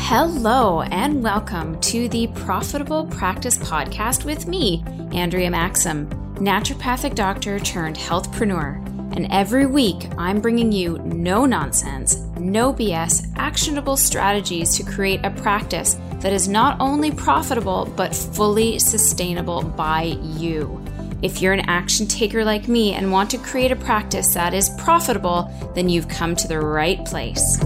Hello and welcome to the Profitable Practice Podcast with me, Andrea Maxim, naturopathic doctor turned healthpreneur. And every week I'm bringing you no nonsense, no BS, actionable strategies to create a practice that is not only profitable but fully sustainable by you. If you're an action taker like me and want to create a practice that is profitable, then you've come to the right place.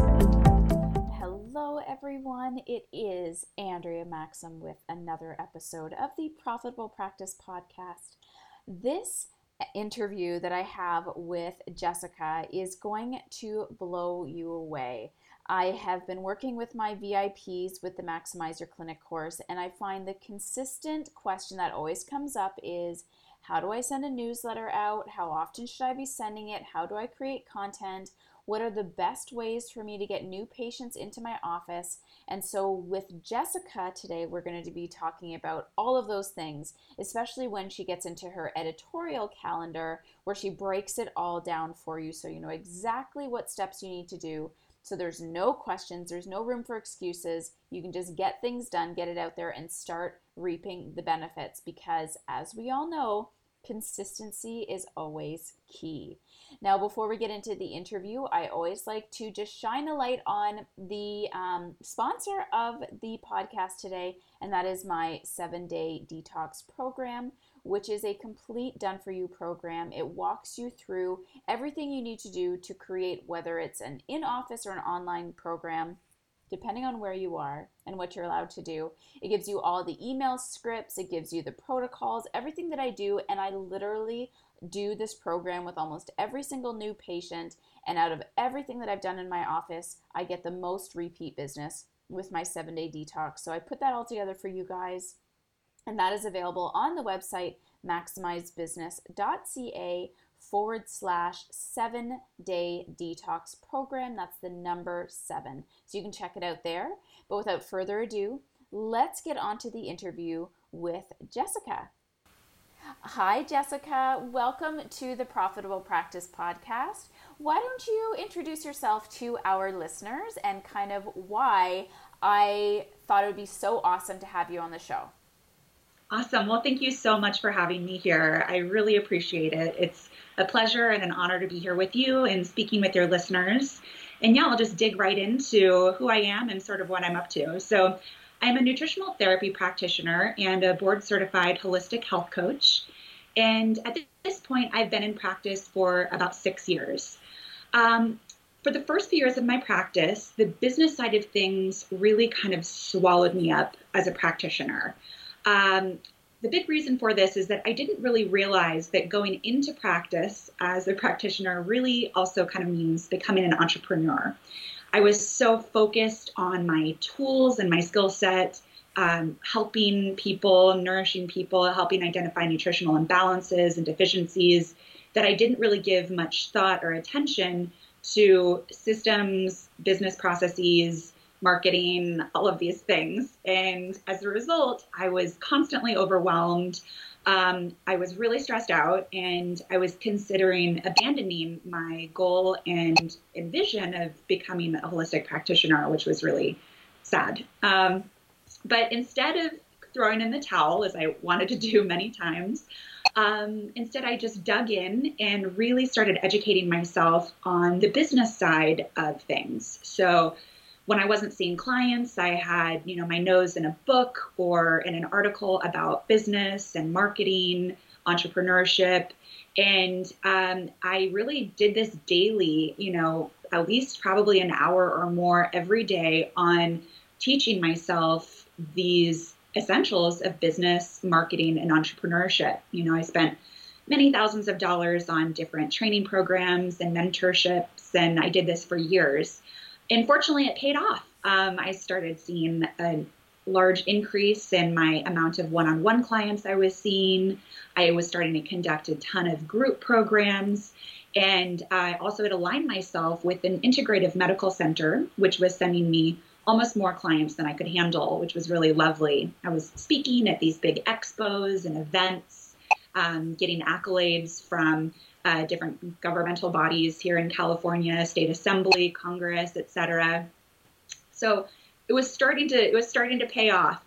Everyone, it is Andrea Maxim with another episode of the Profitable Practice Podcast. This interview that I have with Jessica is going to blow you away. I have been working with my VIPs with the Maximize Your Clinic course, and I find the consistent question that always comes up is, how do I send a newsletter out? How often should I be sending it? How do I create content? What are the best ways for me to get new patients into my office? And so with Jessica today, we're going to be talking about all of those things, especially when she gets into her editorial calendar where she breaks it all down for you so you know exactly what steps you need to do. So there's no questions, there's no room for excuses. You can just get things done, get it out there, and start reaping the benefits because, as we all know, consistency is always key. Now, before we get into the interview, I always like to just shine a light on the sponsor of the podcast today, and that is my 7-day detox program, which is a complete done-for-you program. It walks you through everything you need to do to create, whether it's an in-office or an online program, depending on where you are and what you're allowed to do. It gives you all the email scripts, it gives you the protocols, everything that I do, and I literally do this program with almost every single new patient, and out of everything that I've done in my office, I get the most repeat business with my 7-day detox. So I put that all together for you guys, and that is available on the website maximizebusiness.ca/7-day detox program. That's the number 7. So you can check it out there. But without further ado, let's get on to the interview with Jessica. Hi, Jessica. Welcome to the Profitable Practice Podcast. Why don't you introduce yourself to our listeners and kind of why I thought it would be so awesome to have you on the show? Awesome. Well, thank you so much for having me here. I really appreciate it. It's a pleasure and an honor to be here with you and speaking with your listeners. And yeah, I'll just dig right into who I am and sort of what I'm up to. So I'm a nutritional therapy practitioner and a board-certified holistic health coach. And at this point, I've been in practice for about 6 years. For the first few years of my practice, the business side of things really kind of swallowed me up as a practitioner. The big reason for this is that I didn't really realize that going into practice as a practitioner really also kind of means becoming an entrepreneur. I was so focused on my tools and my skill set, helping people, nourishing people, helping identify nutritional imbalances and deficiencies, that I didn't really give much thought or attention to systems, business processes, marketing, all of these things. And as a result, I was constantly overwhelmed. I was really stressed out, and I was considering abandoning my goal and vision of becoming a holistic practitioner, which was really sad. But instead of throwing in the towel, as I wanted to do many times, instead I just dug in and really started educating myself on the business side of things. So when I wasn't seeing clients, I had, my nose in a book or in an article about business and marketing, entrepreneurship. And I really did this daily, at least probably an hour or more every day on teaching myself these essentials of business, marketing, and entrepreneurship. I spent many thousands of dollars on different training programs and mentorships, and I did this for years. And fortunately, it paid off. I started seeing a large increase in my amount of one-on-one clients I was seeing. I was starting to conduct a ton of group programs. And I also had aligned myself with an integrative medical center, which was sending me almost more clients than I could handle, which was really lovely. I was speaking at these big expos and events, getting accolades from different governmental bodies here in California, state assembly, Congress, et cetera. So it was starting to pay off.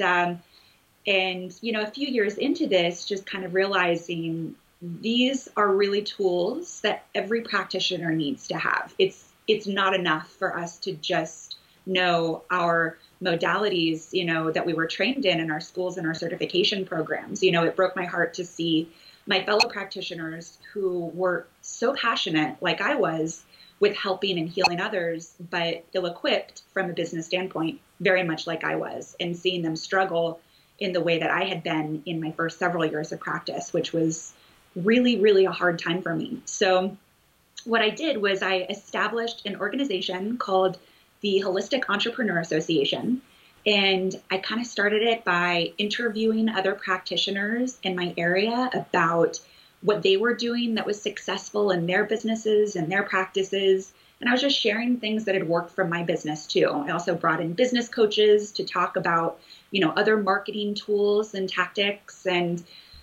And a few years into this, just kind of realizing these are really tools that every practitioner needs to have. It's not enough for us to just know our modalities, that we were trained in our schools and our certification programs. It broke my heart to see my fellow practitioners who were so passionate, like I was, with helping and healing others, but ill-equipped from a business standpoint, very much like I was, and seeing them struggle in the way that I had been in my first several years of practice, which was really, really a hard time for me. So what I did was I established an organization called the Holistic Entrepreneur Association. And I kind of started it by interviewing other practitioners in my area about what they were doing that was successful in their businesses and their practices. And I was just sharing things that had worked from my business too. I also brought in business coaches to talk about, other marketing tools and tactics. And,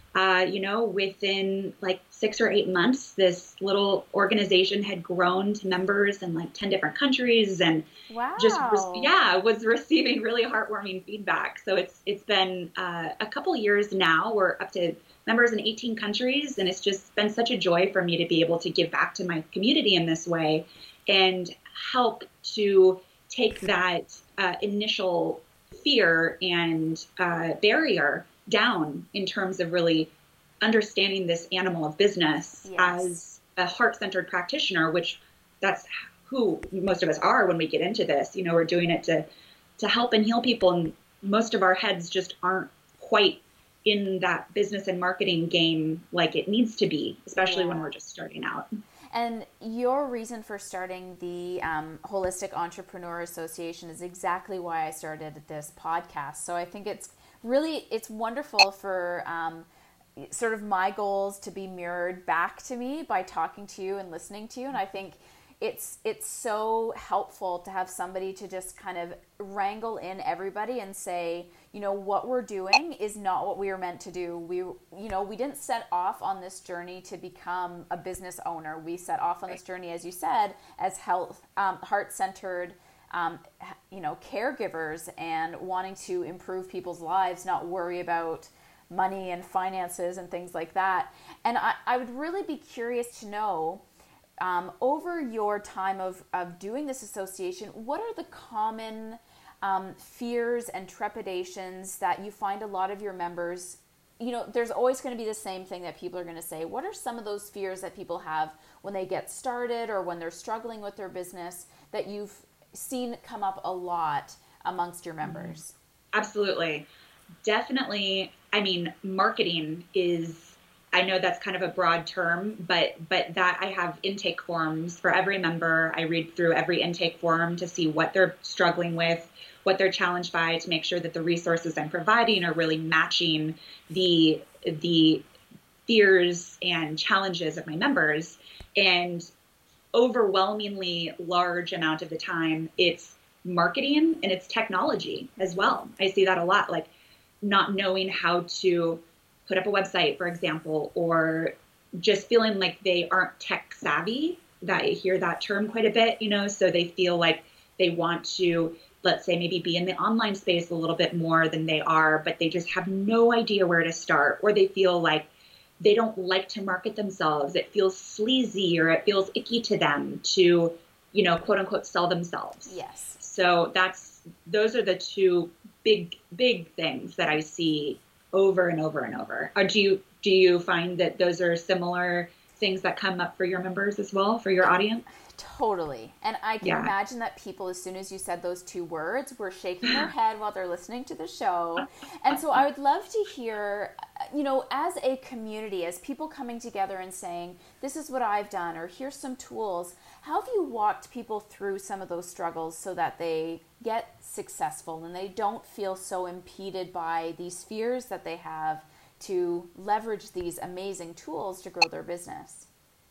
within like 6 or 8 months, this little organization had grown to members in like 10 different countries, and Wow. was receiving really heartwarming feedback. So it's been a couple years now. We're up to members in 18 countries, and it's just been such a joy for me to be able to give back to my community in this way and help to take that initial fear and barrier down in terms of really understanding this animal of business. Yes. As a heart-centered practitioner, which that's who most of us are when we get into this. We're doing it to help and heal people, and most of our heads just aren't quite in that business and marketing game like it needs to be, especially when we're just starting out. And your reason for starting the Holistic Entrepreneur Association is exactly why I started this podcast. So I think it's wonderful for sort of my goals to be mirrored back to me by talking to you and listening to you. And I think it's so helpful to have somebody to just kind of wrangle in everybody and say, what we're doing is not what we were meant to do. We didn't set off on this journey to become a business owner. We set off on this journey, as you said, as heart-centered, caregivers, and wanting to improve people's lives, not worry about money and finances and things like that. And I would really be curious to know, over your time of doing this association, what are the common fears and trepidations that you find a lot of your members, there's always going to be the same thing that people are going to say. What are some of those fears that people have when they get started or when they're struggling with their business that you've seen come up a lot amongst your members? Absolutely. Definitely. I mean, marketing is, I know that's kind of a broad term, but that I have intake forms for every member. I read through every intake form to see what they're struggling with, what they're challenged by, to make sure that the resources I'm providing are really matching the fears and challenges of my members. And overwhelmingly large amount of the time, it's marketing and it's technology as well. I see that a lot, like not knowing how to put up a website, for example, or just feeling like they aren't tech savvy. That I hear that term quite a bit, so they feel like they want to, let's say, maybe be in the online space a little bit more than they are, but they just have no idea where to start, or they feel like they don't like to market themselves. It feels sleazy, or it feels icky to them to, quote unquote, sell themselves. Yes. So those are the two big things that I see over and over and over. Do you find that those are similar things that come up for your members as well, for your audience? Totally. And I can imagine that people, as soon as you said those two words, were shaking their head while they're listening to the show. And so I would love to hear, as a community, as people coming together and saying, this is what I've done, or here's some tools, how have you walked people through some of those struggles so that they get successful and they don't feel so impeded by these fears that they have to leverage these amazing tools to grow their business?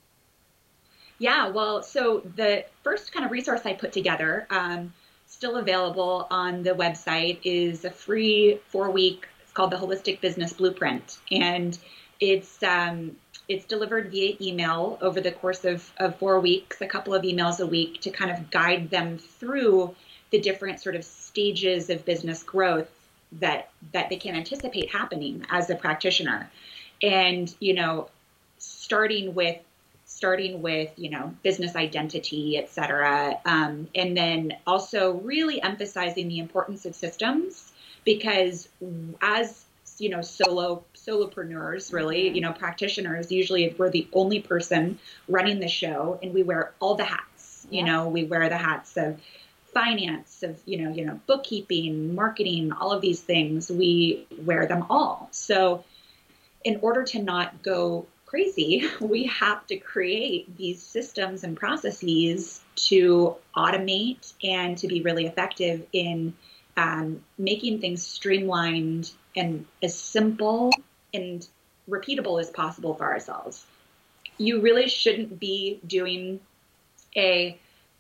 Yeah, well, so the first kind of resource I put together, still available on the website, is a free 4-week, it's called the Holistic Business Blueprint. And it's delivered via email over the course of 4 weeks, a couple of emails a week, to kind of guide them through the different sort of stages of business growth that they can anticipate happening as a practitioner. And, starting with, business identity, et cetera. And then also really emphasizing the importance of systems, because as, solopreneurs, really, practitioners, usually we're the only person running the show, and we wear all the hats. We wear the hats of finance, of, bookkeeping, marketing, all of these things. We wear them all. So in order to not go crazy, we have to create these systems and processes to automate and to be really effective in making things streamlined and as simple and repeatable as possible for ourselves. You really shouldn't be doing a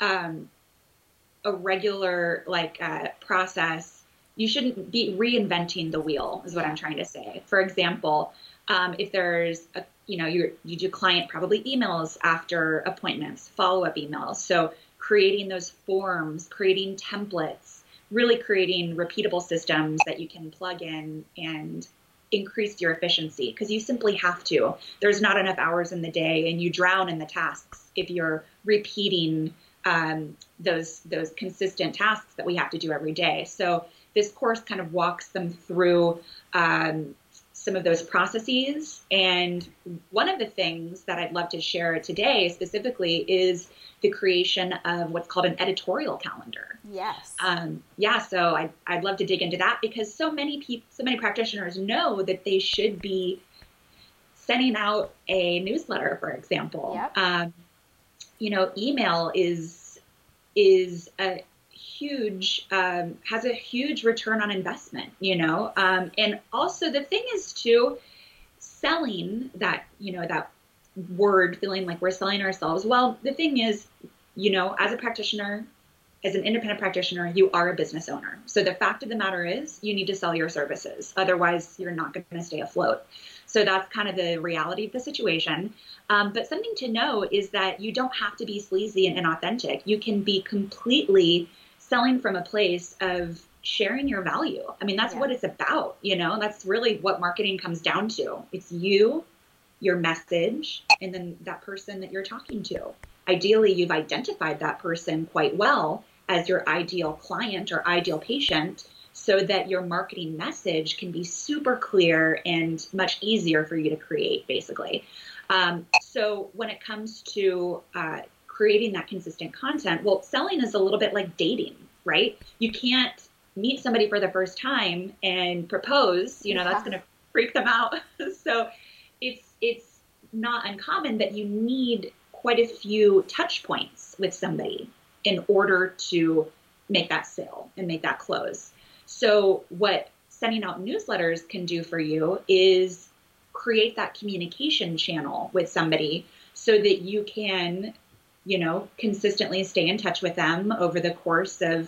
regular process. You shouldn't be reinventing the wheel, is what I'm trying to say. For example, if there's you do client probably emails after appointments, follow-up emails. So creating those forms, creating templates, really creating repeatable systems that you can plug in and increase your efficiency, because you simply have to. There's not enough hours in the day, and you drown in the tasks if you're repeating those consistent tasks that we have to do every day. So this course kind of walks them through some of those processes. And one of the things that I'd love to share today specifically is the creation of what's called an editorial calendar. Yes. So I'd love to dig into that, because so many practitioners know that they should be sending out a newsletter, for example. Yep. Email is a huge, has a huge return on investment, and also the thing is too, selling that, that word, feeling like we're selling ourselves. Well, the thing is, as a practitioner, as an independent practitioner, you are a business owner. So the fact of the matter is you need to sell your services. Otherwise, you're not going to stay afloat. So that's kind of the reality of the situation. But something to know is that you don't have to be sleazy and inauthentic. You can be completely selling from a place of sharing your value. I mean, that's what it's about. That's really what marketing comes down to. It's you, your message, and then that person that you're talking to. Ideally, you've identified that person quite well as your ideal client or ideal patient, so that your marketing message can be super clear and much easier for you to create, basically. So when it comes to creating that consistent content, well, selling is a little bit like dating, right? You can't meet somebody for the first time and propose, that's going to freak them out. So it's not uncommon that you need quite a few touch points with somebody in order to make that sale and make that close. So what sending out newsletters can do for you is create that communication channel with somebody so that you can, consistently stay in touch with them over the course of,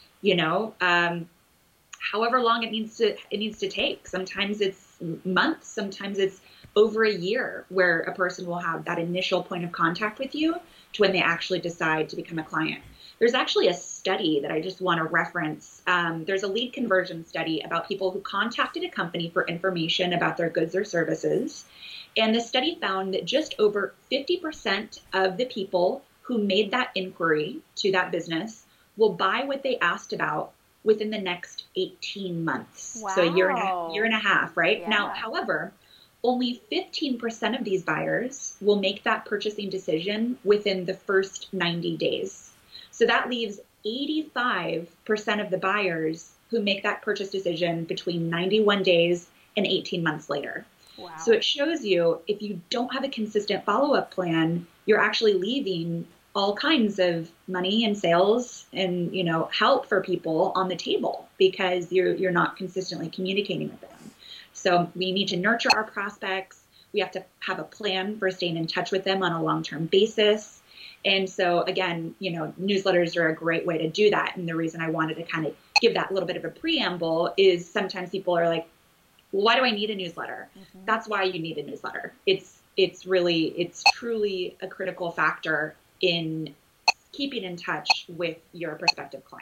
however long it needs to take. Sometimes it's months, sometimes it's over a year, where a person will have that initial point of contact with you to when they actually decide to become a client. There's actually a study that I just want to reference. There's a lead conversion study about people who contacted a company for information about their goods or services. And the study found that just over 50% of the people who made that inquiry to that business will buy what they asked about within the next 18 months. Wow. So a year and a half, right? Yeah. Now, however, only 15% of these buyers will make that purchasing decision within the first 90 days. So that leaves 85% of the buyers who make that purchase decision between 91 days and 18 months later. Wow. So it shows you, if you don't have a consistent follow-up plan, you're actually leaving all kinds of money and sales and, help for people on the table, because you're not consistently communicating with them. So we need to nurture our prospects. We have to have a plan for staying in touch with them on a long-term basis. And so again, newsletters are a great way to do that. And the reason I wanted to kind of give that little bit of a preamble is sometimes people are like, well, why do I need a newsletter? Mm-hmm. That's why you need a newsletter. It's truly a critical factor in keeping in touch with your prospective clients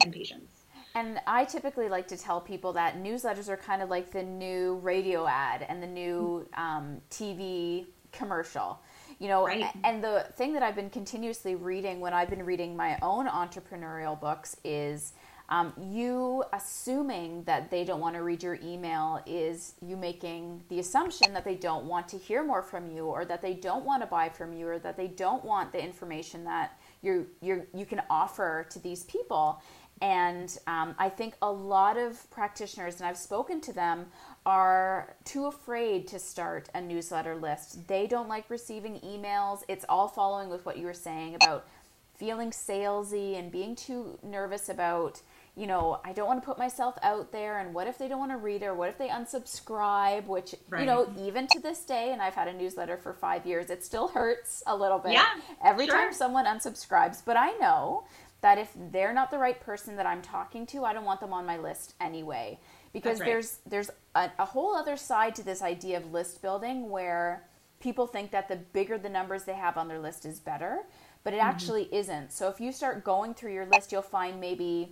and patience. And I typically like to tell people that newsletters are kind of like the new radio ad and the new TV commercial. Right. And the thing that I've been continuously reading when I've been reading my own entrepreneurial books is you assuming that they don't want to read your email is you making the assumption that they don't want to hear more from you, or that they don't want to buy from you, or that they don't want the information that you can offer to these people. And I think a lot of practitioners, and I've spoken to them, are too afraid to start a newsletter list. They don't like receiving emails. It's all following with what you were saying about feeling salesy and being too nervous about, I don't want to put myself out there, and what if they don't want to read it, or what if they unsubscribe, which, right. Even to this day, and I've had a newsletter for 5 years, it still hurts a little bit every sure. time someone unsubscribes. But I know that if they're not the right person that I'm talking to, I don't want them on my list anyway. Because right. there's a whole other side to this idea of list building, where people think that the bigger the numbers they have on their list is better, but it actually isn't. So if you start going through your list, you'll find maybe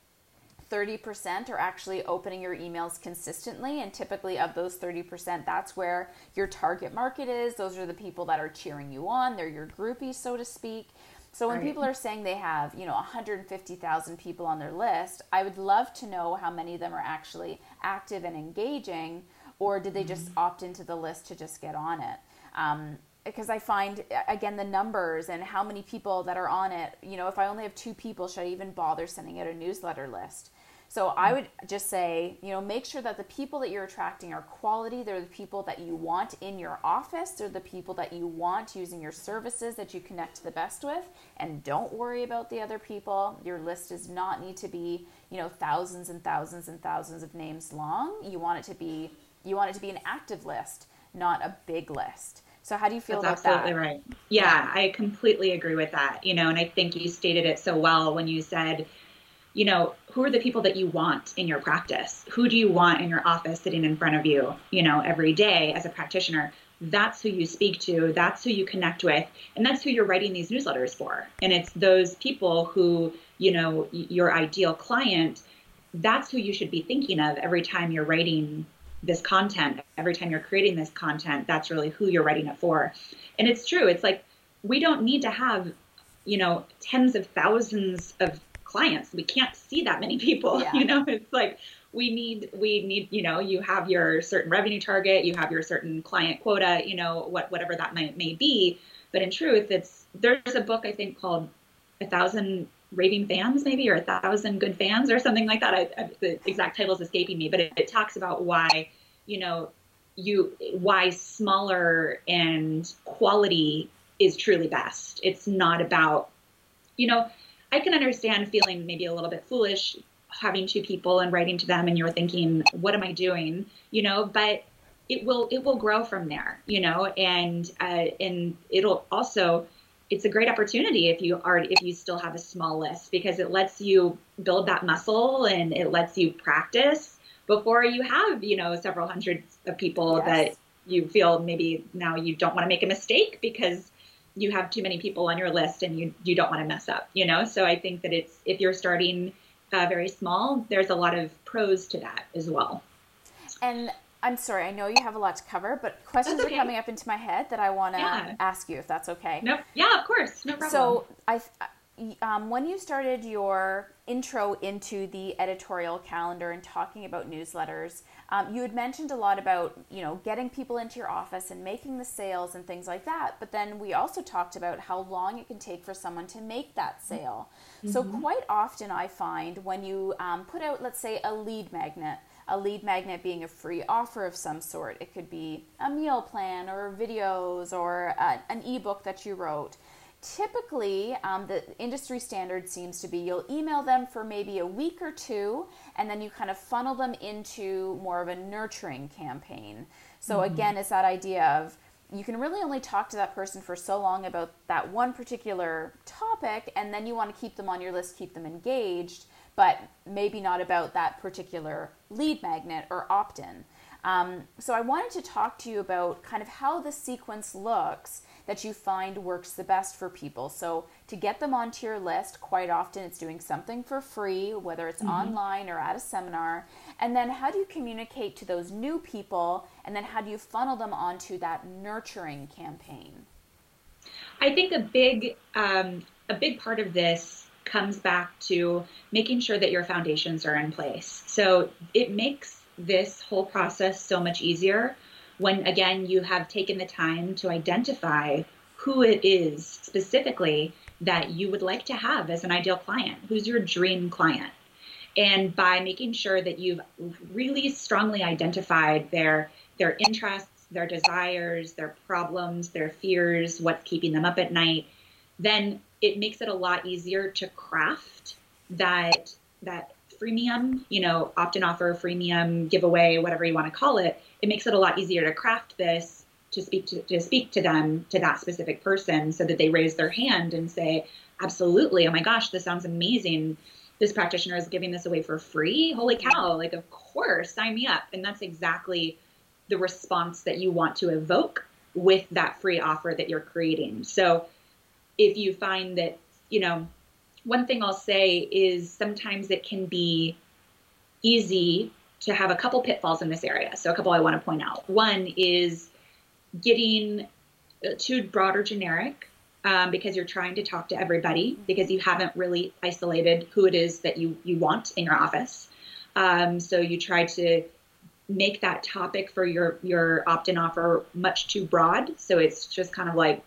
30% are actually opening your emails consistently, and typically of those 30%, that's where your target market is. Those are the people that are cheering you on. They're your groupies, so to speak. So when people are saying they have, 150,000 people on their list, I would love to know how many of them are actually active and engaging, or did they just opt into the list to just get on it? Because I find, again, the numbers and how many people that are on it, if I only have 2 people, should I even bother sending out a newsletter list? So I would just say, make sure that the people that you're attracting are quality. They're the people that you want in your office. They're the people that you want using your services that you connect the best with. And don't worry about the other people. Your list does not need to be, thousands and thousands and thousands of names long. You want it to be an active list, not a big list. So how do you feel about that? That's absolutely right. Yeah, I completely agree with that. And I think you stated it so well when you said, who are the people that you want in your practice? Who do you want in your office sitting in front of you, every day as a practitioner? That's who you speak to. That's who you connect with. And that's who you're writing these newsletters for. And it's those people who, your ideal client, that's who you should be thinking of every time you're writing this content, every time you're creating this content. That's really who you're writing it for. And it's true. It's like, we don't need to have, tens of thousands of clients. We can't see that many people. It's like we need, you have your certain revenue target, you have your certain client quota, whatever that may be. But in truth, there's a book I think called 1,000 Raving Fans, maybe, or 1,000 Good Fans, or something like that. The exact title is escaping me, but it talks about why, why smaller and quality is truly best. It's not about, I can understand feeling maybe a little bit foolish having 2 people and writing to them, and you're thinking, what am I doing? But it will grow from there, and it'll also, it's a great opportunity if you still have a small list, because it lets you build that muscle and it lets you practice before you have, several hundreds of people that you feel maybe now you don't want to make a mistake because you have too many people on your list and you don't want to mess up, So I think that if you're starting very small, there's a lot of pros to that as well. And I'm sorry, I know you have a lot to cover, but questions are coming up into my head that I want to ask you, if that's okay. Nope. Yeah, of course. No problem. So when you started your intro into the editorial calendar and talking about newsletters, you had mentioned a lot about, getting people into your office and making the sales and things like that. But then we also talked about how long it can take for someone to make that sale. Mm-hmm. So quite often I find when you put out, let's say, a lead magnet being a free offer of some sort. It could be a meal plan or videos or an ebook that you wrote. Typically, the industry standard seems to be you'll email them for maybe a week or 2, and then you kind of funnel them into more of a nurturing campaign. So again, it's that idea of you can really only talk to that person for so long about that one particular topic, and then you want to keep them on your list, keep them engaged, but maybe not about that particular lead magnet or opt-in. So I wanted to talk to you about kind of how the sequence looks that you find works the best for people? So to get them onto your list, quite often it's doing something for free, whether it's online or at a seminar. And then how do you communicate to those new people? And then how do you funnel them onto that nurturing campaign? I think a big part of this comes back to making sure that your foundations are in place. So it makes this whole process so much easier when, again, you have taken the time to identify who it is specifically that you would like to have as an ideal client, who's your dream client. And by making sure that you've really strongly identified their interests, their desires, their problems, their fears, what's keeping them up at night, then it makes it a lot easier to craft that freemium, opt-in offer, freemium, giveaway, whatever you want to call it. It makes it a lot easier to craft this to speak to them, to that specific person, so that they raise their hand and say, absolutely, oh my gosh, this sounds amazing. This practitioner is giving this away for free. Holy cow, like, of course, sign me up. And that's exactly the response that you want to evoke with that free offer that you're creating. So if you find that, one thing I'll say is sometimes it can be easy to have a couple pitfalls in this area. So a couple I want to point out. One is getting too broad or generic because you're trying to talk to everybody because you haven't really isolated who it is that you want in your office. So you try to make that topic for your opt-in offer much too broad. So it's just kind of like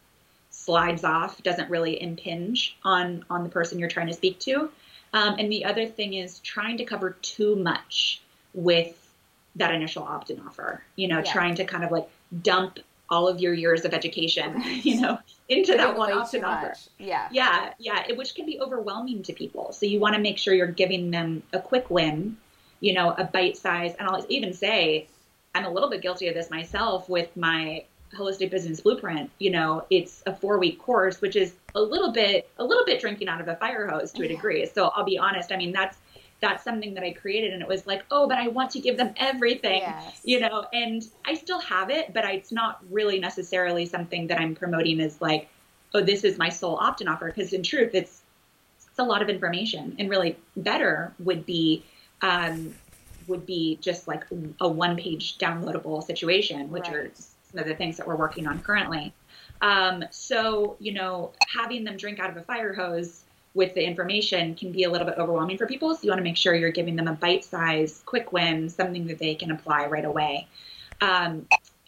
slides off, doesn't really impinge on the person you're trying to speak to. And the other thing is trying to cover too much with that initial opt-in offer, trying to kind of like dump all of your years of education, into that one opt-in offer. Yeah. Which can be overwhelming to people. So you want to make sure you're giving them a quick win, a bite size. And I'll even say, I'm a little bit guilty of this myself with my Holistic Business Blueprint. It's a 4-week course, which is a little bit drinking out of a fire hose to a degree. So I'll be honest. I mean, that's something that I created, and it was like, oh, but I want to give them everything, and I still have it, but it's not really necessarily something that I'm promoting as like, oh, this is my sole opt-in offer. Because in truth, it's a lot of information, and really better would be just like a 1-page downloadable situation, which are some of the things that we're working on currently. So, having them drink out of a fire hose with the information can be a little bit overwhelming for people. So you want to make sure you're giving them a bite-sized, quick win, something that they can apply right away. And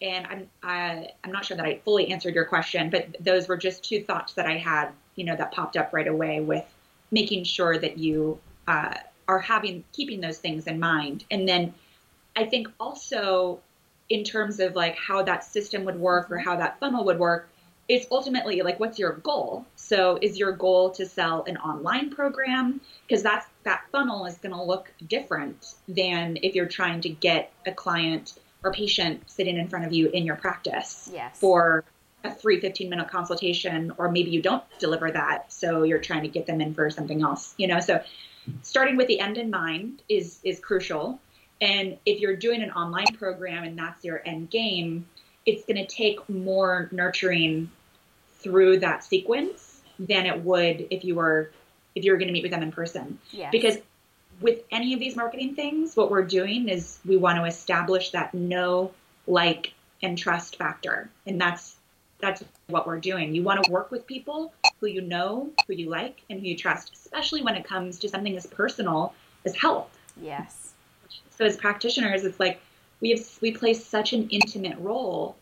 I'm not sure that I fully answered your question, but those were just 2 thoughts that I had, that popped up right away with making sure that you are keeping those things in mind. And then I think also in terms of like how that system would work or how that funnel would work, it's ultimately like, what's your goal? So is your goal to sell an online program? Because that funnel is going to look different than if you're trying to get a client or patient sitting in front of you in your practice for a free 15-minute consultation, or maybe you don't deliver that. So you're trying to get them in for something else, so starting with the end in mind is crucial. And if you're doing an online program and that's your end game, it's going to take more nurturing through that sequence than it would if you were going to meet with them in person. Because with any of these marketing things, what we're doing is we want to establish that know, like, and trust factor. And that's what we're doing. You want to work with people who you know, who you like, and who you trust, especially when it comes to something as personal as health. Yes. So as practitioners, it's like we play such an intimate role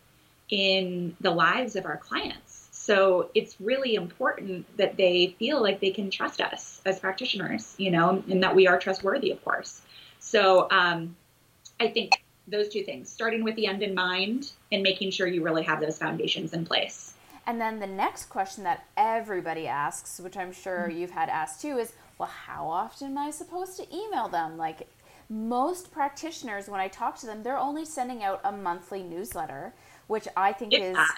in the lives of our clients. So it's really important that they feel like they can trust us as practitioners, and that we are trustworthy, of course. So I think those 2 things, starting with the end in mind and making sure you really have those foundations in place. And then the next question that everybody asks, which I'm sure you've had asked too, is, well, how often am I supposed to email them? Like, most practitioners, when I talk to them, they're only sending out a monthly newsletter, which I think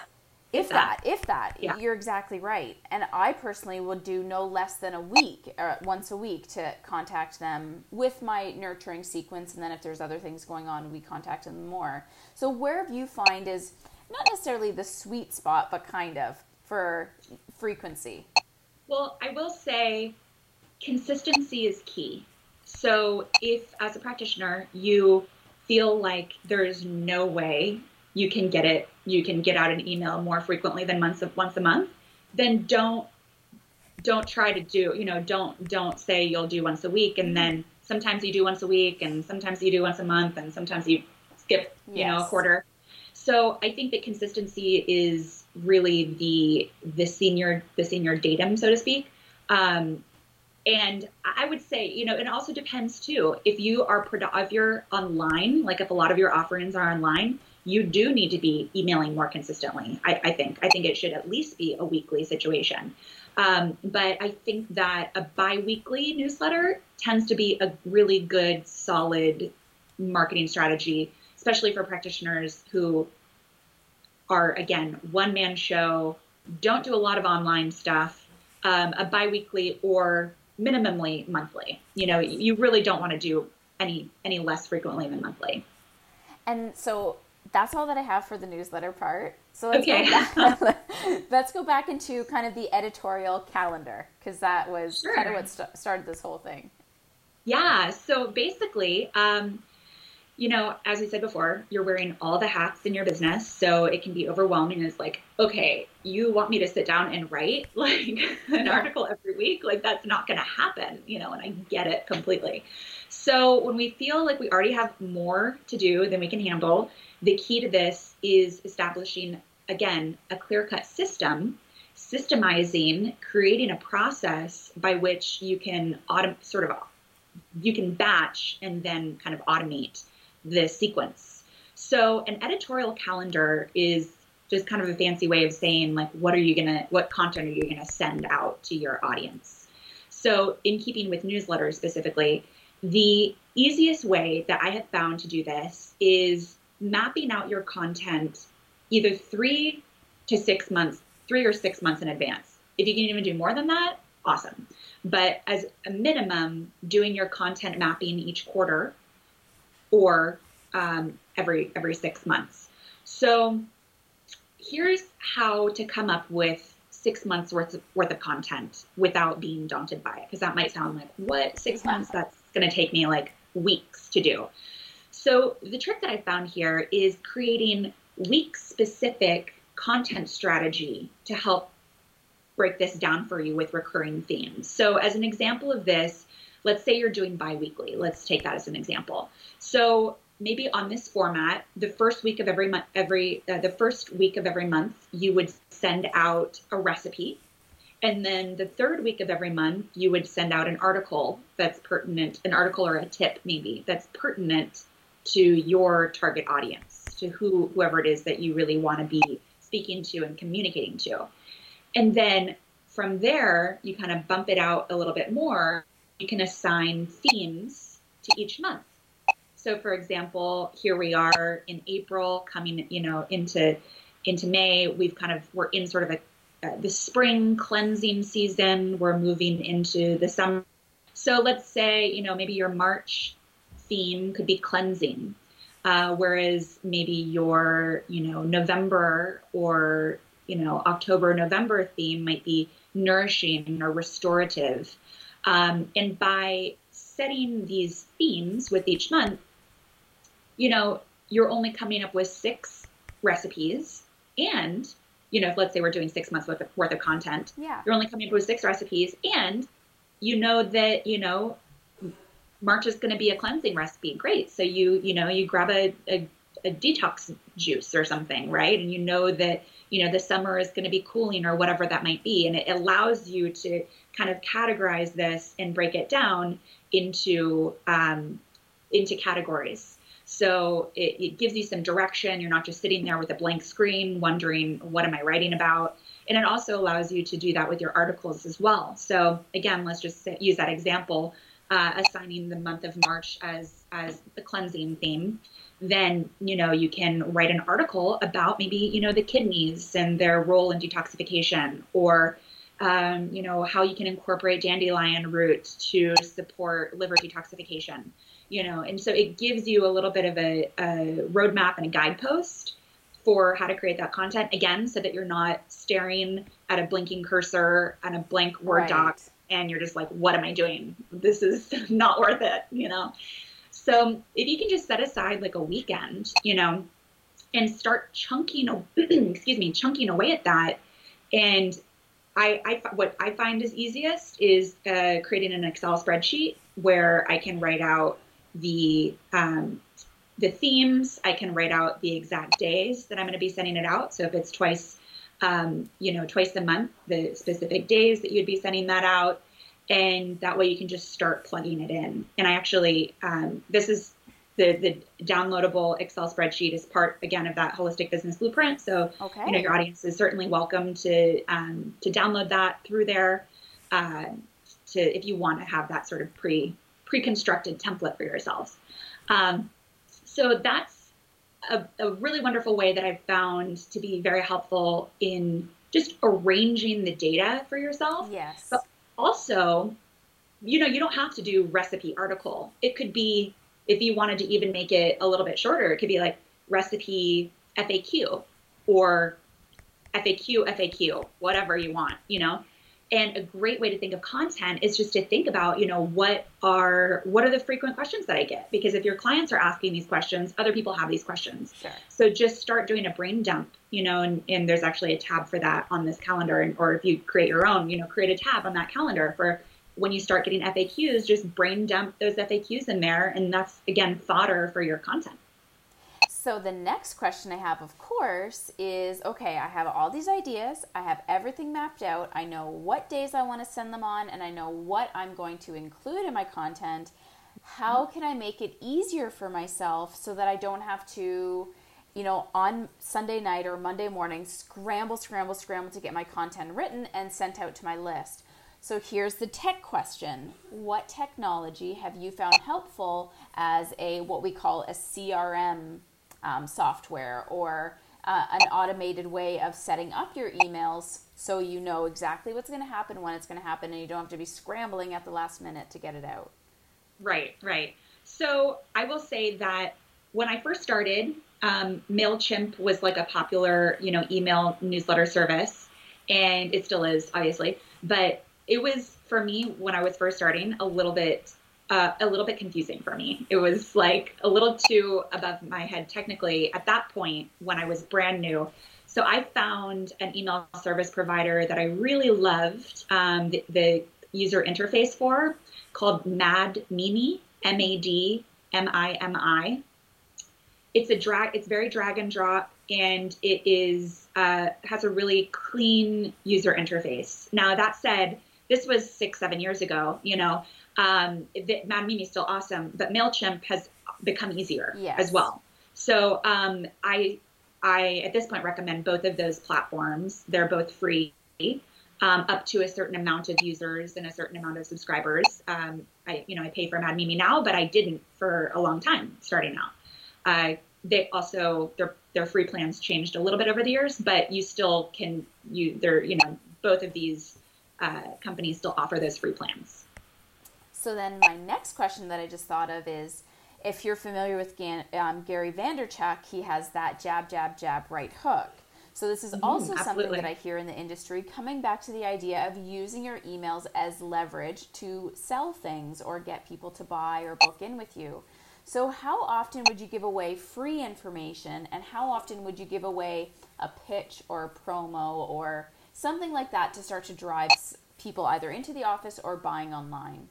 if that, Yeah. You're exactly right. And I personally would do no less than a week or once a week to contact them with my nurturing sequence. And then if there's other things going on, we contact them more. So where do you find is not necessarily the sweet spot, but kind of for frequency? Well, I will say consistency is key. So if, as a practitioner, you feel like there's no way you can get out an email more frequently than once a month, then don't try to do, don't say you'll do once a week, and then sometimes you do once a week, and sometimes you do once a month, and sometimes you skip, a quarter. So I think that consistency is really the senior datum, so to speak. And I would say, it also depends too. If you're online, like if a lot of your offerings are online, you do need to be emailing more consistently. I think it should at least be a weekly situation. But I think that a bi-weekly newsletter tends to be a really good, solid marketing strategy, especially for practitioners who are, again, one-man show, don't do a lot of online stuff, a bi-weekly or minimally monthly. You really don't want to do any less frequently than monthly. And so that's all that I have for the newsletter part. So let's go back into kind of the editorial calendar, because that was kind of what started this whole thing. Yeah. So basically, as we said before, you're wearing all the hats in your business, so it can be overwhelming. It's like, okay, you want me to sit down and write like an article every week? Like that's not going to happen, and I get it completely. So when we feel like we already have more to do than we can handle, the key to this is establishing, again, a clear-cut systemizing, creating a process by which you can you can batch and then kind of automate the sequence. So an editorial calendar is just kind of a fancy way of saying, like, what content are you gonna send out to your audience? So in keeping with newsletters specifically, the easiest way that I have found to do this is mapping out your content either 3 or 6 months in advance. If you can even do more than that, awesome. But as a minimum, doing your content mapping each quarter or every 6 months. So here's how to come up with 6 months worth of content without being daunted by it, because that might sound like, what, 6 months? That's going to take me like weeks to do. So the trick that I found here is creating week-specific content strategy to help break this down for you with recurring themes. So as an example of this, let's say you're doing bi-weekly. Let's take that as an example. So maybe on this format, the first week of every month, you would send out a recipe. And then the third week of every month, you would send out an article that's pertinent, an article or a tip maybe that's pertinent to your target audience, to whoever it is that you really want to be speaking to and communicating to. And then from there, you kind of bump it out a little bit more. You can assign themes to each month. So for example, here we are in April coming, into May. We're in sort of the spring cleansing season. We're moving into the summer. So let's say, maybe your March theme could be cleansing, whereas maybe your, November or, October, November theme might be nourishing or restorative. And by setting these themes with each month, you're only coming up with 6 recipes. And, if let's say we're doing 6 months worth of content, you're only coming up with 6 recipes. And that, March is going to be a cleansing recipe. Great. So you grab a detox juice or something, right? And that, the summer is going to be cooling or whatever that might be. And it allows you to kind of categorize this and break it down into categories. So it gives you some direction. You're not just sitting there with a blank screen wondering, what am I writing about? And it also allows you to do that with your articles as well. So again, let's just use that example, assigning the month of March as the cleansing theme. Then, you can write an article about maybe, the kidneys and their role in detoxification, or, how you can incorporate dandelion root to support liver detoxification, and so it gives you a little bit of a roadmap and a guidepost for how to create that content, again, so that you're not staring at a blinking cursor and a blank Word doc and you're just like, what am I doing? This is not worth it, you know? So if you can just set aside like a weekend, you know, and start chunking, chunking away at that. And what I find is easiest is creating an Excel spreadsheet where I can write out the themes. I can write out the exact days that I'm going to be sending it out. So if it's twice a month, the specific days that you'd be sending that out. And that way you can just start plugging it in. And I actually, this is the downloadable Excel spreadsheet is part, again, of that Holistic Business Blueprint. So, you know, your audience is certainly welcome to download that through there if you want to have that sort of pre-constructed template for yourselves. So that's a really wonderful way that I've found to be very helpful in just arranging the data for yourself. Yes. But also, you know, you don't have to do recipe article. It could be, if you wanted to even make it a little bit shorter, it could be like recipe FAQ or FAQ, whatever you want, you know. And a great way to think of content is just to think about, you know, what are the frequent questions that I get? Because if your clients are asking these questions, other people have these questions. Sure. So just start doing a brain dump, you know, and there's actually a tab for that on this calendar. Or if you create your own, you know, create a tab on that calendar for when you start getting FAQs, just brain dump those FAQs in there. And that's, again, fodder for your content. So the next question I have, of course, is, okay, I have all these ideas. I have everything mapped out. I know what days I want to send them on, and I know what I'm going to include in my content. How can I make it easier for myself so that I don't have to, you know, on Sunday night or Monday morning, scramble to get my content written and sent out to my list? So here's the tech question. What technology have you found helpful as what we call a CRM software or an automated way of setting up your emails so you know exactly what's going to happen, when it's going to happen, and you don't have to be scrambling at the last minute to get it out? Right. So I will say that when I first started, MailChimp was like a popular, you know, email newsletter service, and it still is, obviously. But it was, for me, when I was first starting, a little bit confusing for me. It was like a little too above my head technically at that point when I was brand new. So I found an email service provider that I really loved the user interface for, called MadMimi, MADMIMI. It's very drag and drop, and it is has a really clean user interface. Now, that said, this was 6-7 years ago, you know. MadMimi is still awesome, but MailChimp has become easier as well. So I at this point recommend both of those platforms. They're both free, up to a certain amount of users and a certain amount of subscribers. I pay for MadMimi now, but I didn't for a long time starting out. They also, their free plans changed a little bit over the years, but you still can both of these companies still offer those free plans. So then my next question that I just thought of is, if you're familiar with Gary Vaynerchuk, he has that jab, jab, jab, right hook. So this is also something that I hear in the industry, coming back to the idea of using your emails as leverage to sell things or get people to buy or book in with you. So how often would you give away free information, and how often would you give away a pitch or a promo or something like that to start to drive people either into the office or buying online?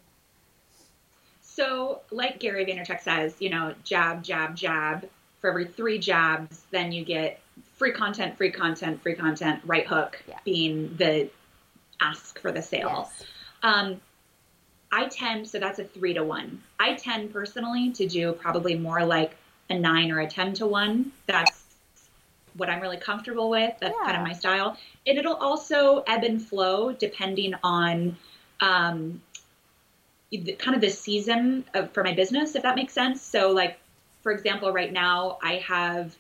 So like Gary Vaynerchuk says, you know, jab, jab, jab. For every 3 jabs, then you get free content, right hook being the ask for the sale. Yes. So that's a 3-to-1. I tend personally to do probably more like a 9 or a 10-to-1. That's what I'm really comfortable with. That's kind of my style. And it'll also ebb and flow depending on kind of the season for my business, if that makes sense. So like, for example, right now I have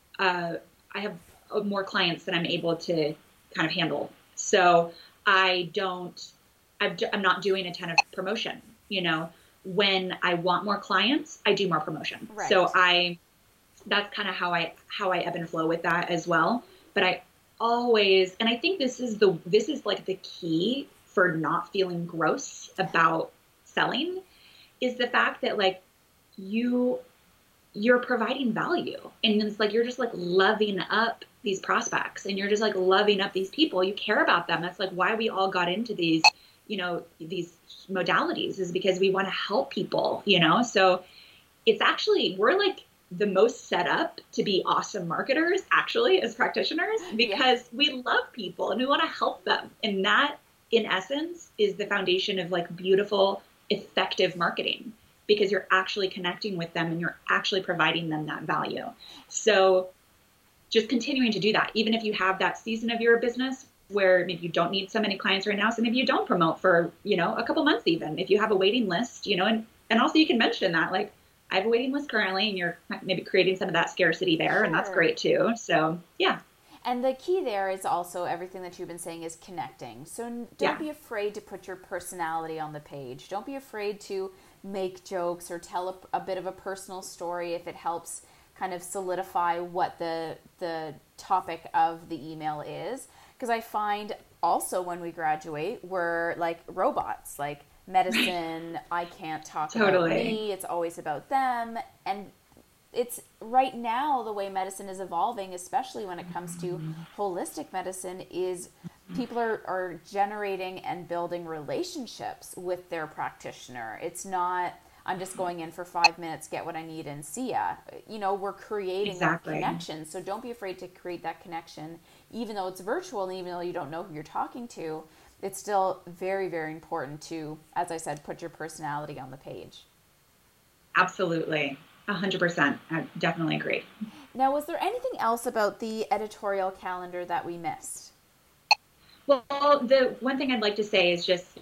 more clients than I'm able to kind of handle. So I'm not doing a ton of promotion. You know, when I want more clients, I do more promotion. Right. So that's kind of how I ebb and flow with that as well. But I always, and I think this is like the key for not feeling gross about selling, is the fact that like you're providing value, and it's like you're just like loving up these prospects, and you're just like loving up these people. You care about them. That's like why we all got into these, these modalities, is because we want to help people, so it's actually, we're like the most set up to be awesome marketers actually as practitioners, because we love people and we want to help them. And that in essence is the foundation of like beautiful, effective marketing, because you're actually connecting with them and you're actually providing them that value. So just continuing to do that, even if you have that season of your business where maybe you don't need so many clients right now, so maybe you don't promote for, a couple months, even if you have a waiting list, and also you can mention that, like, I have a waiting list currently, and you're maybe creating some of that scarcity there, Sure. and that's great too. So yeah. And the key there is also everything that you've been saying is connecting. So don't be afraid to put your personality on the page. Don't be afraid to make jokes or tell a bit of a personal story if it helps kind of solidify what the topic of the email is. Because I find also when we graduate, we're like robots, like medicine, I can't talk about me, it's always about them. And it's right now the way medicine is evolving, especially when it comes to holistic medicine, is people are generating and building relationships with their practitioner. It's not, I'm just going in for 5 minutes, get what I need, and see ya. We're creating that connection. So don't be afraid to create that connection, even though it's virtual and even though you don't know who you're talking to. It's still very, very important to, as I said, put your personality on the page. Absolutely. 100%. I definitely agree. Now, was there anything else about the editorial calendar that we missed? Well, the one thing I'd like to say is just,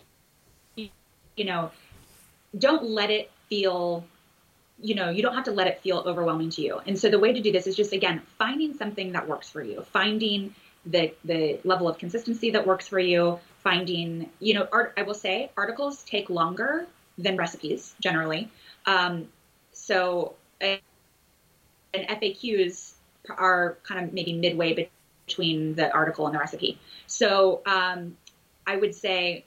don't let it feel, you don't have to let it feel overwhelming to you. And so the way to do this is just, again, finding something that works for you, finding the level of consistency that works for you, finding, I will say articles take longer than recipes generally. So and FAQs are kind of maybe midway between the article and the recipe. So I would say,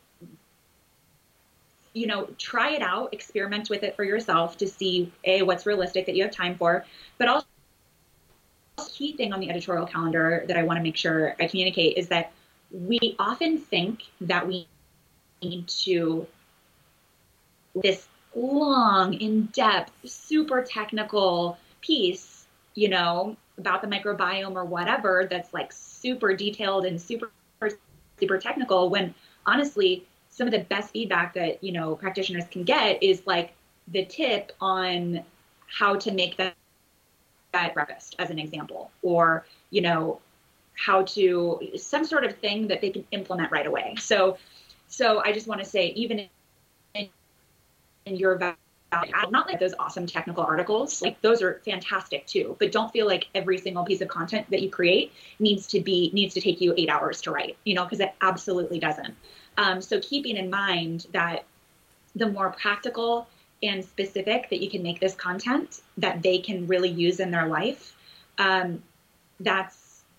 try it out, experiment with it for yourself to see what's realistic that you have time for. But also, the key thing on the editorial calendar that I want to make sure I communicate is that we often think that we need to this long, in-depth, super technical piece, about the microbiome or whatever, that's like super detailed and super technical, when honestly, some of the best feedback that, practitioners can get is like the tip on how to make that breakfast, as an example, or, how to, some sort of thing that they can implement right away. So I just want to say, even in your value, not like those awesome technical articles, like those are fantastic too, but don't feel like every single piece of content that you create needs to take you 8 hours to write, because it absolutely doesn't. So keeping in mind that the more practical and specific that you can make this content that they can really use in their life, that's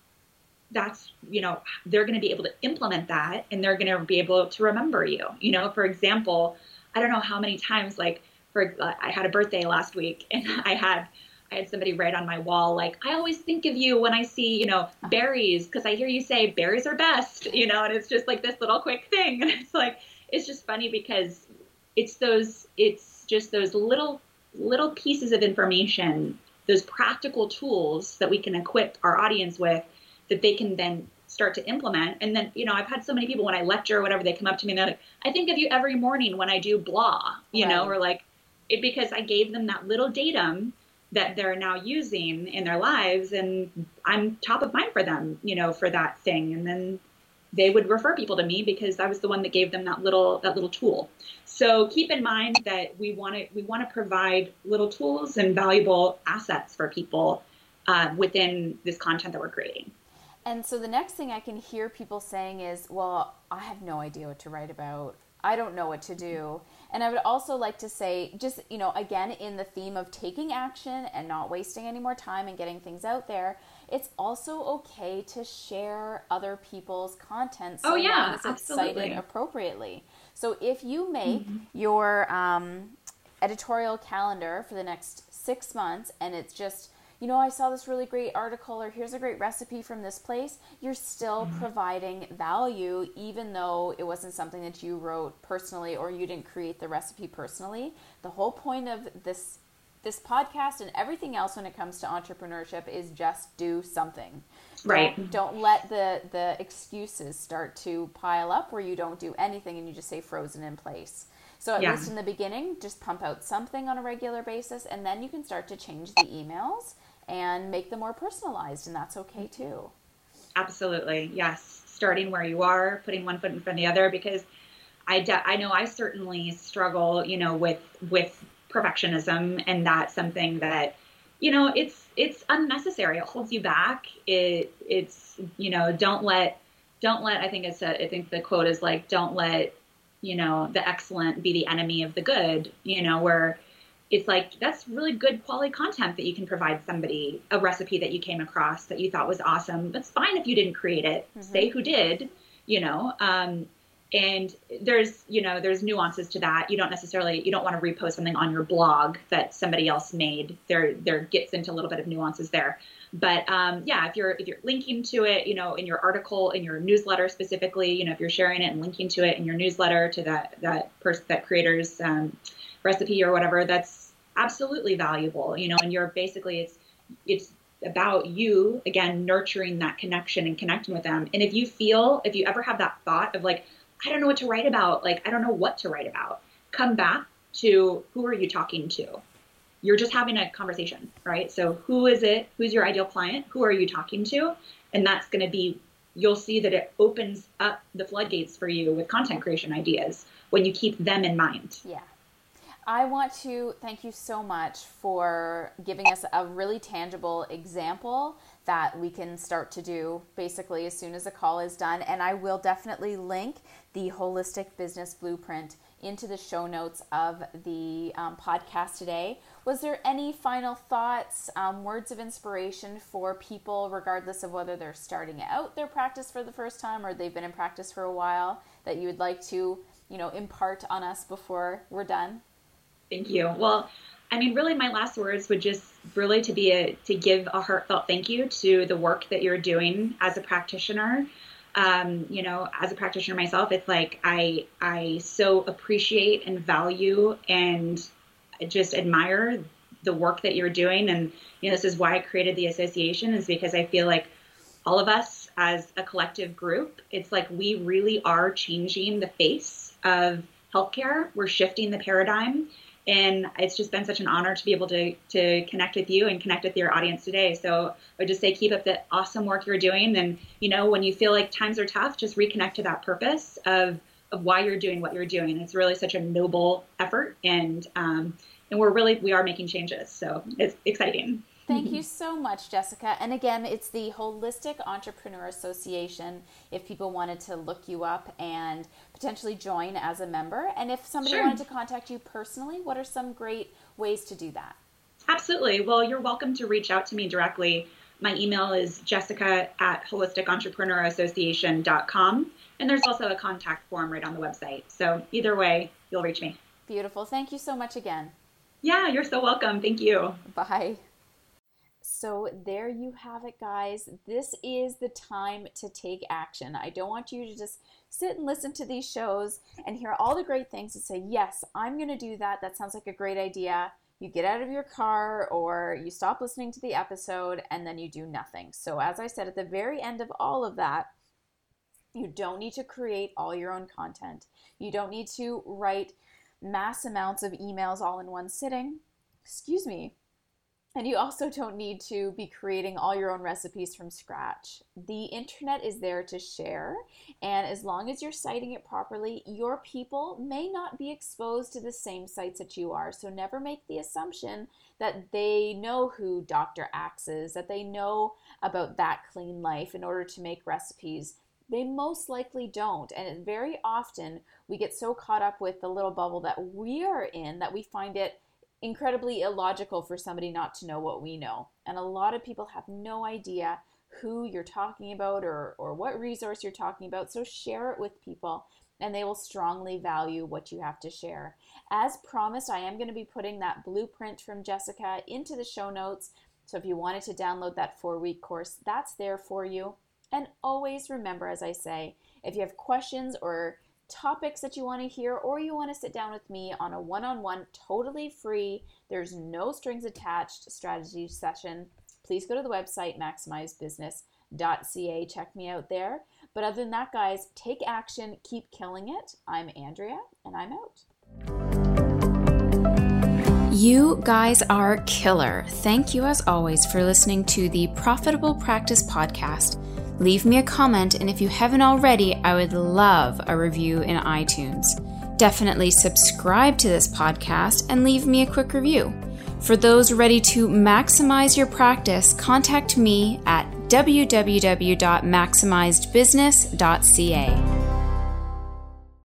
they're going to be able to implement that, and they're going to be able to remember you. For example, I don't know how many times, like, I had a birthday last week, and I had somebody write on my wall, like, I always think of you when I see, berries, because I hear you say berries are best, and it's just like this little quick thing. And it's like, it's just funny because it's just those little pieces of information, those practical tools that we can equip our audience with, that they can then start to implement. And then, I've had so many people when I lecture or whatever, they come up to me and they're like, I think of you every morning when I do blah, or like, because I gave them that little datum that they're now using in their lives, and I'm top of mind for them, for that thing. And then they would refer people to me because I was the one that gave them that little tool. So keep in mind that we want to provide little tools and valuable assets for people within this content that we're creating. And so the next thing I can hear people saying is, well, I have no idea what to write about. I don't know what to do. And I would also like to say, just, again, in the theme of taking action and not wasting any more time and getting things out there, it's also okay to share other people's content so long as it's cited appropriately. So if you make your editorial calendar for the next 6 months and it's just, I saw this really great article, or here's a great recipe from this place, you're still providing value, even though it wasn't something that you wrote personally or you didn't create the recipe personally. The whole point of this podcast and everything else when it comes to entrepreneurship is just do something. Right. Don't let the excuses start to pile up where you don't do anything and you just stay frozen in place. So at least in the beginning, just pump out something on a regular basis, and then you can start to change the emails and make them more personalized, and that's okay too. Absolutely. Yes. Starting where you are, putting one foot in front of the other, because I know I certainly struggle, with perfectionism, and that's something that, it's unnecessary. It holds you back. It's don't let, I think the quote is like, don't let, the excellent be the enemy of the good, where it's like, that's really good quality content that you can provide somebody, a recipe that you came across that you thought was awesome. That's fine if you didn't create it. Say who did, and there's nuances to that. You don't want to repost something on your blog that somebody else made. There gets into a little bit of nuances there. But if you're linking to it, in your article, in your newsletter specifically, if you're sharing it and linking to it in your newsletter to that creator's recipe or whatever, that's absolutely valuable. And you're basically, it's about you, again, nurturing that connection and connecting with them. And if you ever have that thought of like, I don't know what to write about, like, I don't know what to write about, come back to, who are you talking to? You're just having a conversation, right? So who is it? Who's your ideal client? Who are you talking to? And that's going to be, you'll see that it opens up the floodgates for you with content creation ideas when you keep them in mind. Yeah. I want to thank you so much for giving us a really tangible example that we can start to do basically as soon as the call is done. And I will definitely link the Holistic Business Blueprint into the show notes of the podcast today. Was there any final thoughts, words of inspiration for people, regardless of whether they're starting out their practice for the first time or they've been in practice for a while, that you would like to, impart on us before we're done? Thank you. Well, I mean, really, my last words would just really to give a heartfelt thank you to the work that you're doing as a practitioner. As a practitioner myself, it's like I so appreciate and value and just admire the work that you're doing. And, this is why I created the association, is because I feel like all of us as a collective group, it's like we really are changing the face of healthcare. We're shifting the paradigm. And it's just been such an honor to be able to connect with you and connect with your audience today. So I would just say, keep up the awesome work you're doing. And, when you feel like times are tough, just reconnect to that purpose of why you're doing what you're doing. It's really such a noble effort. And we are making changes. So it's exciting. Thank you so much, Jessica. And again, it's the Holistic Entrepreneur Association, if people wanted to look you up and potentially join as a member. And if somebody wanted to contact you personally, what are some great ways to do that? Absolutely. Well, you're welcome to reach out to me directly. My email is jessica@holisticentrepreneuroassociation.com. And there's also a contact form right on the website. So either way, you'll reach me. Beautiful. Thank you so much again. Yeah, you're so welcome. Thank you. Bye. So there you have it, guys. This is the time to take action. I don't want you to just sit and listen to these shows and hear all the great things and say, yes, I'm going to do that. That sounds like a great idea. You get out of your car or you stop listening to the episode and then you do nothing. So as I said at the very end of all of that, you don't need to create all your own content. You don't need to write mass amounts of emails all in one sitting. Excuse me. And you also don't need to be creating all your own recipes from scratch. The internet is there to share, and as long as you're citing it properly, your people may not be exposed to the same sites that you are. So never make the assumption that they know who Dr. Axe is, that they know about That Clean Life in order to make recipes. They most likely don't. And very often we get so caught up with the little bubble that we are in that we find it incredibly illogical for somebody not to know what we know. And a lot of people have no idea who you're talking about or what resource you're talking about. So share it with people and they will strongly value what you have to share. As promised, I am going to be putting that blueprint from Jessica into the show notes. So if you wanted to download that 4-week course, that's there for you. And always remember, as I say, if you have questions or topics that you want to hear, or you want to sit down with me on a one-on-one, totally free, there's no strings attached strategy session, please go to the website, maximizebusiness.ca. Check me out there. But other than that, guys, take action, keep killing it. I'm Andrea, and I'm out. You guys are killer. Thank you, as always, for listening to the Profitable Practice Podcast. Leave me a comment, and if you haven't already, I would love a review in iTunes. Definitely subscribe to this podcast and leave me a quick review. For those ready to maximize your practice, contact me at www.maximizedbusiness.ca.